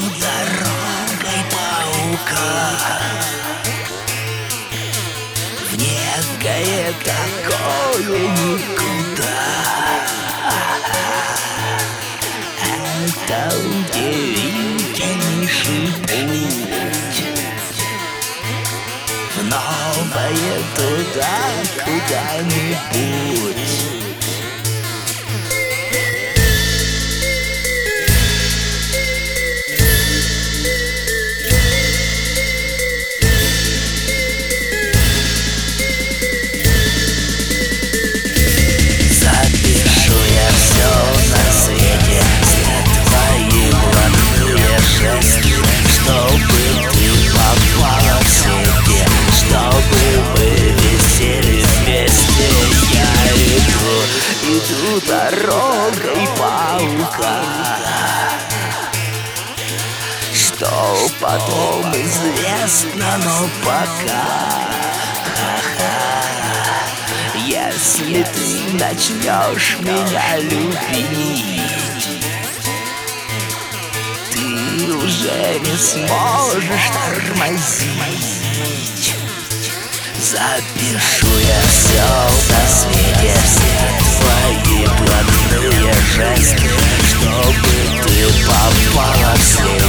дорогой паука в некое такое никуда. Это удивительнейший путь в новое туда куда-нибудь. Иду дорогой паука, что потом известно, но пока если ты начнешь меня любить, ты уже не сможешь тормозить. Запишу я все на свете, все твои блатные жесты, чтобы ты попала в сеть.